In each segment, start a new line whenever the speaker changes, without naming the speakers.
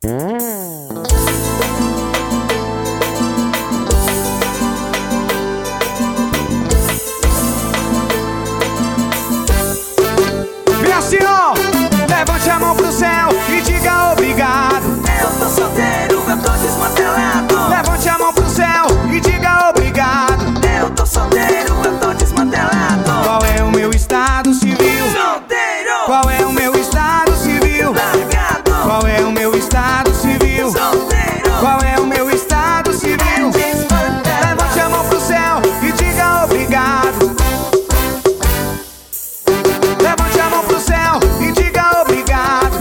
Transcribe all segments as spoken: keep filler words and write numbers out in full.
Vem assim, ó, levante a mão pro céu e diga obrigado.
Eu tô solteiro, eu tô desmantelado.
Levante a mão pro céu e diga obrigado.
Eu tô solteiro, eu tô desmantelado.
Qual é o meu estado civil?
Solteiro.
Qual é o meu estado civil?
Largado.
Qual é o meu estado civil?
Solteiro.
Qual é o meu estado civil?
Desmantelado.
Levante a mão pro céu e diga obrigado. Levante a mão pro céu e diga obrigado.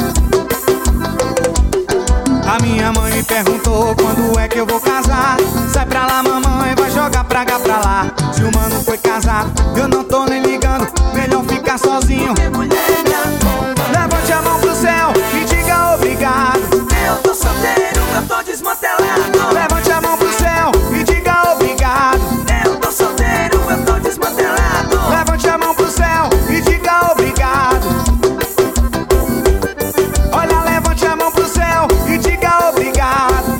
A minha mãe me perguntou quando é que eu vou casar. Sai pra lá, mamãe, vai jogar praga pra lá. Se o mano foi casado, eu não tô nem ligando. Melhor ficar sozinho. Levante a mão pro céu e diga obrigado.
Eu tô solteiro, eu tô desmantelado.
Levante a mão pro céu e diga obrigado.
Eu tô solteiro, eu tô desmantelado.
Levante a mão pro céu e diga obrigado. Olha, levante a mão pro céu e diga obrigado.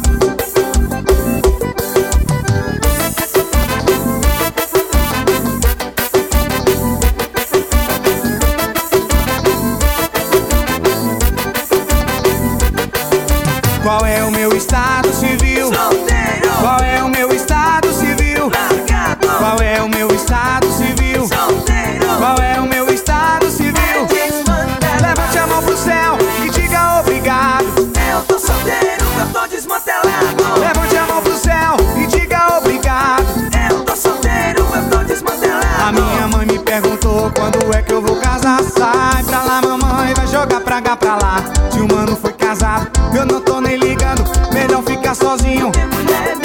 Qual é o meu estado civil?
Solteiro.
Qual é o meu estado civil?
Largado.
Qual é o meu estado civil?
Solteiro.
Qual é o meu estado civil?
Desmantelado.
Levante a mão pro céu e diga obrigado.
Eu tô solteiro, eu tô desmantelado.
Levante a mão pro céu e diga obrigado.
Eu tô solteiro, eu tô desmantelado.
A minha mãe me perguntou quando é que eu vou casar. Sai pra lá, mamãe, vai jogar praga pra lá. Se o mano foi casado, eu não tô nem ligando. Melhor ficar sozinho.
Mulher